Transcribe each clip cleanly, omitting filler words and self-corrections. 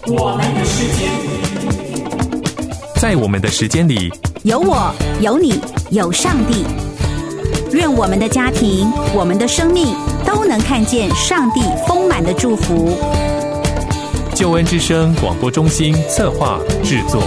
我们的时间， 在我们的时间里， 有我，有你，有上帝。愿我们的家庭，我们的生命都能看见上帝丰满的祝福。 救恩之声广播中心策划制作。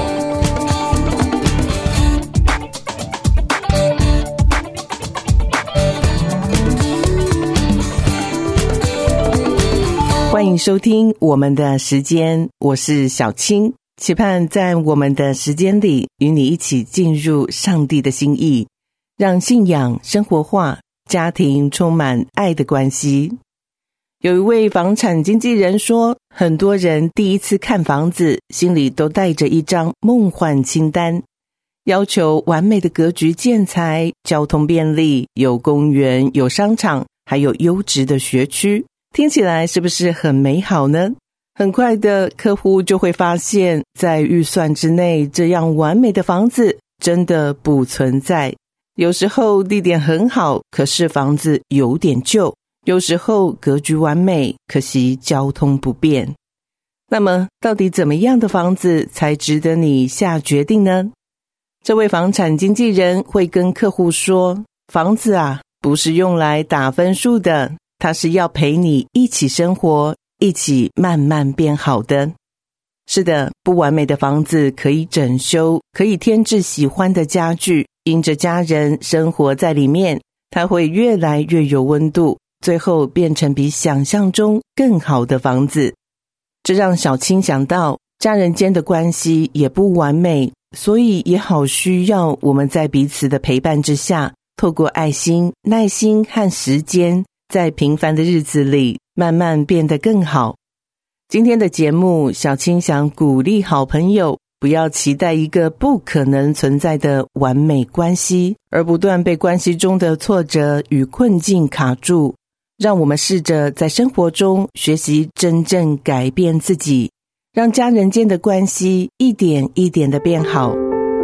欢迎收听我们的时间，我是小青，期盼在我们的时间里与你一起进入上帝的心意，让信仰生活化，家庭充满爱的关系。有一位房产经纪人说，很多人第一次看房子，心里都带着一张梦幻清单，要求完美的格局建材，交通便利，有公园，有商场，还有优质的学区。听起来是不是很美好呢？很快的，客户就会发现，在预算之内，这样完美的房子真的不存在。有时候地点很好，可是房子有点旧；有时候格局完美，可惜交通不便。那么，到底怎么样的房子才值得你下决定呢？这位房产经纪人会跟客户说，房子啊，不是用来打分数的，它是要陪你一起生活，一起慢慢变好的。是的，不完美的房子可以整修，可以添置喜欢的家具，因着家人生活在里面，它会越来越有温度，最后变成比想象中更好的房子。这让小青想到，家人间的关系也不完美，所以也好需要我们在彼此的陪伴之下，透过爱心、耐心和时间，在平凡的日子里慢慢变得更好。今天的节目，小青想鼓励好朋友，不要期待一个不可能存在的完美关系，而不断被关系中的挫折与困境卡住。让我们试着在生活中学习真正改变自己，让家人间的关系一点一点的变好。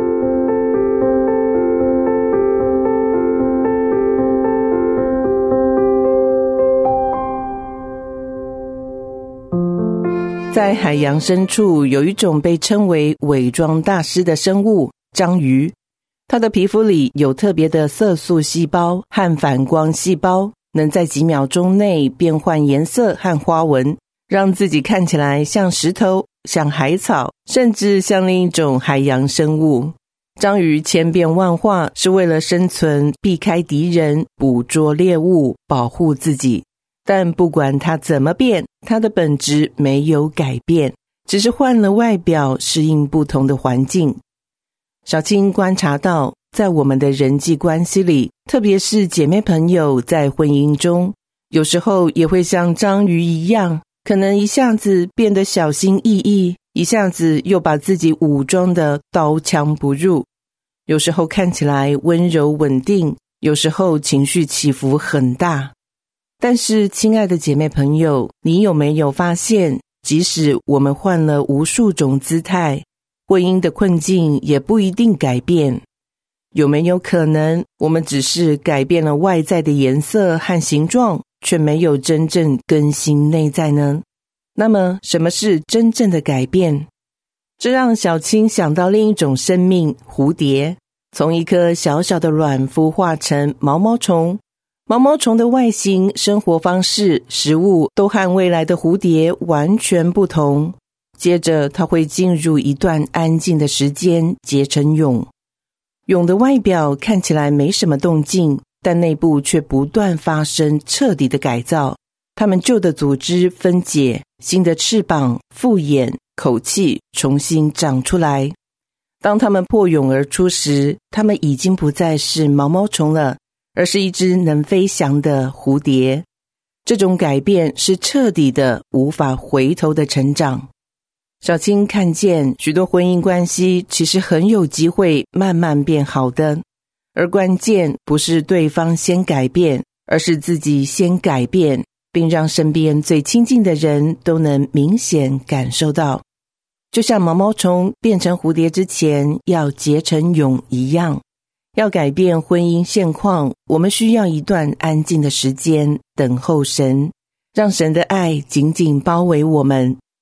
在海洋深处，有一种被称为伪装大师的生物——章鱼。它的皮肤里有特别的色素细胞和反光细胞，能在几秒钟内变换颜色和花纹，让自己看起来像石头、像海草，甚至像另一种海洋生物。章鱼千变万化，是为了生存，避开敌人，捕捉猎物，保护自己。但不管它怎么变，它的本质没有改变，只是换了外表，适应不同的环境。小青观察到，在我们的人际关系里，特别是姐妹朋友在婚姻中，有时候也会像章鱼一样，可能一下子变得小心翼翼，一下子又把自己武装得刀枪不入。有时候看起来温柔稳定，有时候情绪起伏很大。但是，亲爱的姐妹朋友，你有没有发现，即使我们换了无数种姿态，婚姻的困境也不一定改变？有没有可能，我们只是改变了外在的颜色和形状，却没有真正更新内在呢？那么，什么是真正的改变？这让小青想到另一种生命——蝴蝶，从一颗小小的卵孵化成毛毛虫。毛毛虫的外形、生活方式、食物都和未来的蝴蝶完全不同。接着，它会进入一段安静的时间，结成蛹。蛹的外表看起来没什么动静，但内部却不断发生彻底的改造。它们旧的组织分解，新的翅膀、复眼、口气重新长出来。当它们破蛹而出时，它们已经不再是毛毛虫了，而是一只能飞翔的蝴蝶。这种改变是彻底的、无法回头的成长。小青看见许多婚姻关系其实很有机会慢慢变好的，而关键不是对方先改变，而是自己先改变，并让身边最亲近的人都能明显感受到。就像毛毛虫变成蝴蝶之前要结成蛹一样，要改变婚姻现况，我们需要一段安静的时间，等候神，让神的爱紧紧包围我们，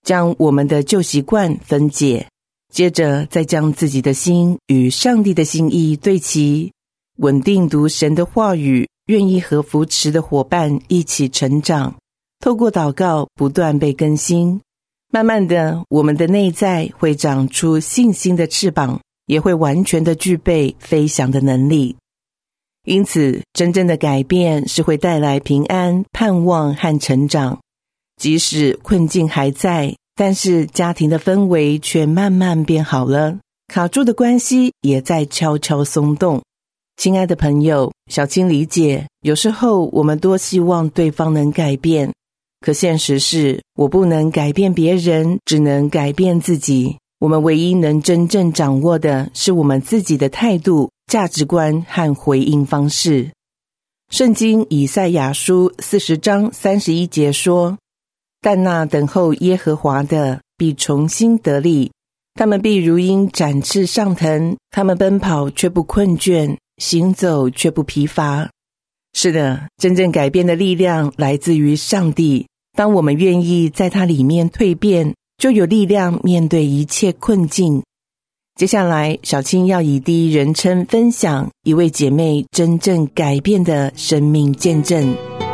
将我们的旧习惯分解，接着再将自己的心与上帝的心意对齐，稳定读神的话语，愿意和扶持的伙伴一起成长，透过祷告不断被更新，慢慢的我们的内在会长出信心的翅膀，也会完全的具备飞翔的能力。因此真正的改变是会带来平安、盼望和成长，即使困境还在，但是家庭的氛围却慢慢变好了，卡住的关系也在悄悄松动。亲爱的朋友，小青理解，有时候我们多希望对方能改变，可现实是我不能改变别人，只能改变自己。我们唯一能真正掌握的是我们自己的态度、价值观和回应方式。圣经以赛亚书40章31节说，但那等候耶和华的必重新得力，他们必如鹰展翅上腾，他们奔跑却不困倦，行走却不疲乏。是的，真正改变的力量来自于上帝，当我们愿意在他里面蜕变，就有力量面对一切困境。接下来，小青要以第一人称分享一位姐妹真正改变的生命见证。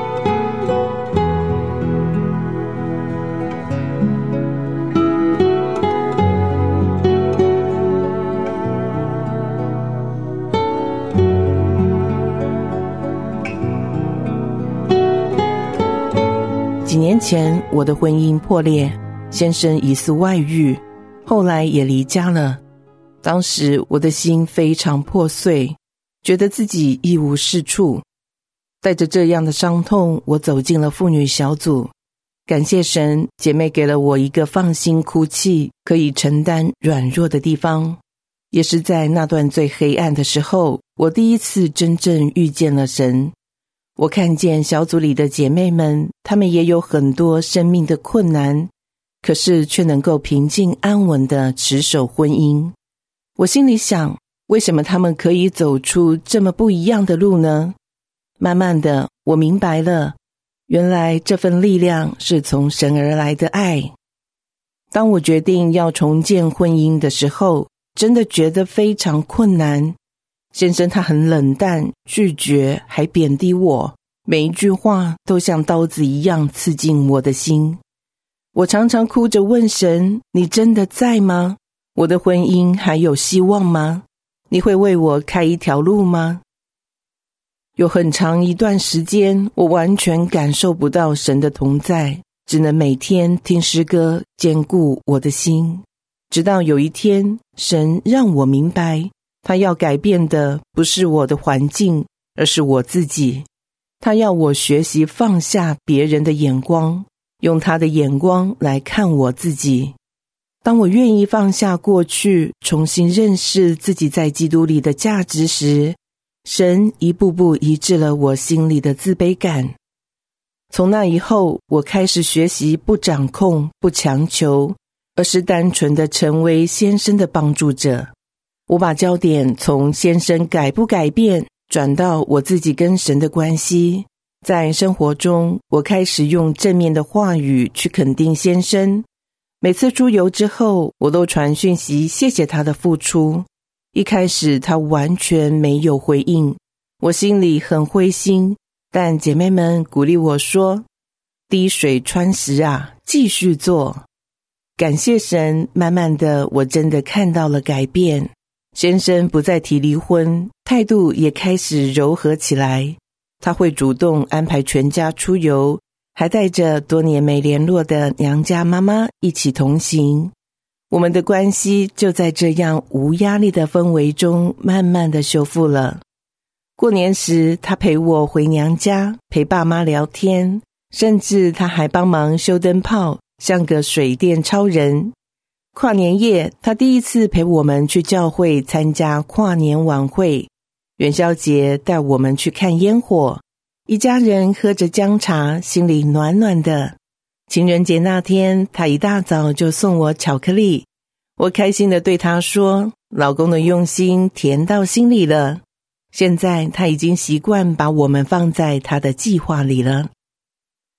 几年前，我的婚姻破裂，先生疑似外遇，后来也离家了。当时我的心非常破碎，觉得自己一无是处。带着这样的伤痛，我走进了妇女小组。感谢神，姐妹给了我一个放心哭泣、可以承担软弱的地方。也是在那段最黑暗的时候，我第一次真正遇见了神。我看见小组里的姐妹们，她们也有很多生命的困难，可是却能够平静安稳地持守婚姻。我心里想，为什么她们可以走出这么不一样的路呢？慢慢的，我明白了，原来这份力量是从神而来的爱。当我决定要重建婚姻的时候，真的觉得非常困难。先生他很冷淡，拒绝，还贬低我，每一句话都像刀子一样刺进我的心。我常常哭着问神，你真的在吗？我的婚姻还有希望吗？你会为我开一条路吗？有很长一段时间，我完全感受不到神的同在，只能每天听诗歌，坚固我的心。直到有一天，神让我明白，他要改变的不是我的环境，而是我自己。他要我学习放下别人的眼光，用他的眼光来看我自己。当我愿意放下过去，重新认识自己在基督里的价值时，神一步步医治了我心里的自卑感。从那以后，我开始学习不掌控、不强求，而是单纯的成为先生的帮助者。我把焦点从先生改不改变，转到我自己跟神的关系。在生活中，我开始用正面的话语去肯定先生。每次出游之后，我都传讯息谢谢他的付出。一开始他完全没有回应，我心里很灰心，但姐妹们鼓励我说，滴水穿石啊，继续做。感谢神，慢慢的我真的看到了改变。先生不再提离婚，态度也开始柔和起来。他会主动安排全家出游，还带着多年没联络的娘家妈妈一起同行。我们的关系就在这样无压力的氛围中慢慢的修复了。过年时，他陪我回娘家，陪爸妈聊天，甚至他还帮忙修灯泡，像个水电超人。跨年夜，他第一次陪我们去教会参加跨年晚会。元宵节带我们去看烟火，一家人喝着姜茶，心里暖暖的。情人节那天，他一大早就送我巧克力，我开心地对他说，老公的用心甜到心里了。现在他已经习惯把我们放在他的计划里了。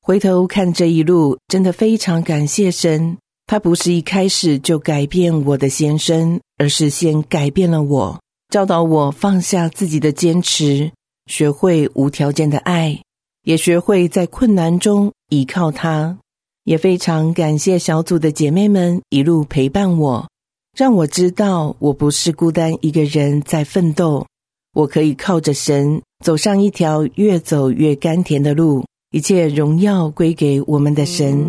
回头看这一路，真的非常感谢神，他不是一开始就改变我的先生，而是先改变了我，教导我放下自己的坚持，学会无条件的爱，也学会在困难中依靠他。也非常感谢小组的姐妹们一路陪伴我，让我知道我不是孤单一个人在奋斗，我可以靠着神走上一条越走越甘甜的路，一切荣耀归给我们的神。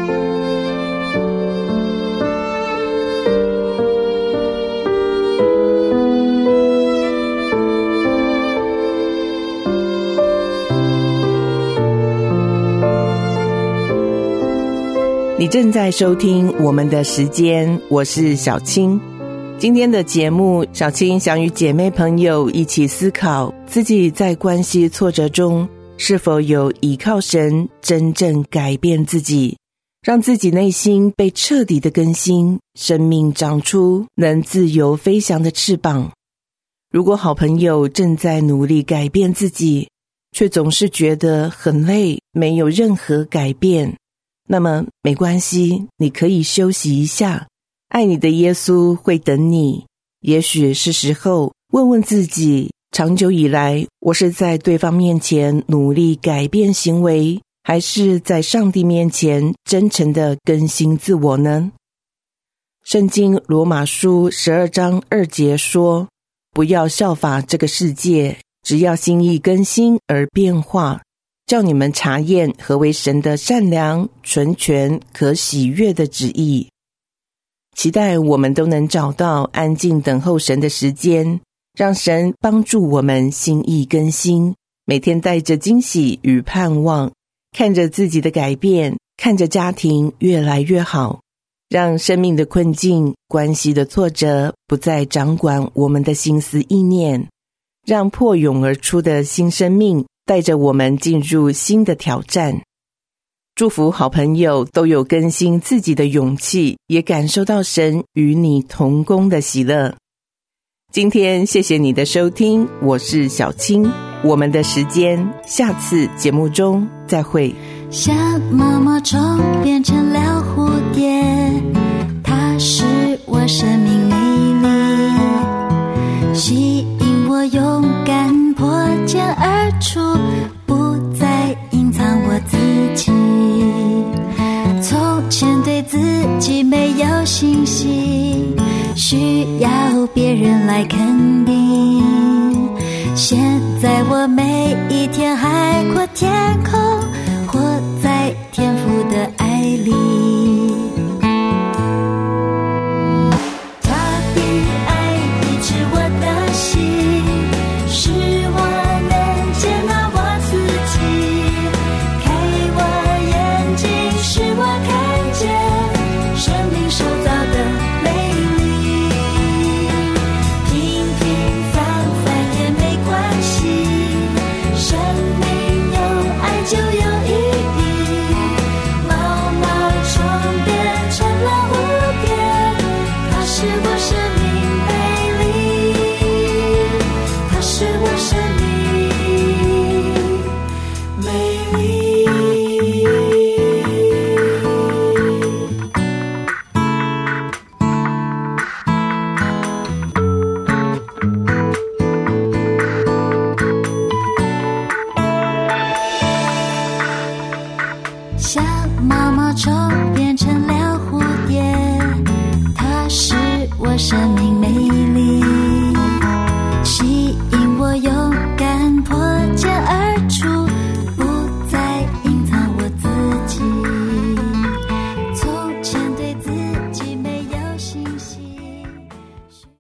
你正在收听我们的时间，我是小青。今天的节目，小青想与姐妹朋友一起思考自己在关系挫折中是否有依靠神真正改变自己，让自己内心被彻底的更新，生命长出能自由飞翔的翅膀。如果好朋友正在努力改变自己，却总是觉得很累，没有任何改变，那么没关系，你可以休息一下，爱你的耶稣会等你。也许是时候问问自己，长久以来，我是在对方面前努力改变行为，还是在上帝面前真诚地更新自我呢？圣经罗马书12章2节说，不要效法这个世界，只要心意更新而变化，叫你们查验何为神的善良、纯全、可喜悦的旨意。期待我们都能找到安静等候神的时间，让神帮助我们心意更新，每天带着惊喜与盼望，看着自己的改变，看着家庭越来越好，让生命的困境、关系的挫折不再掌管我们的心思意念，让破涌而出的新生命带着我们进入新的挑战。祝福好朋友都有更新自己的勇气，也感受到神与你同工的喜乐。今天谢谢你的收听，我是小青，我们的时间下次节目中再会。 像毛毛虫变成了蝴蝶，它使我生命美丽，吸引我勇敢破茧而出，不再隐藏我自己。从前对自己没有信心，需要别人来肯定，现在我每一天海阔天空，活在天父的爱里。他的爱医治我的心，使我能接纳我自己，开我眼睛，使我看见生命受造的美丽。平平凡凡也没关系，生命有爱就有意义。毛毛虫变成了蝴蝶，它使我生命美丽，它使我生命美丽。像毛毛虫变成了蝴蝶，它使我生命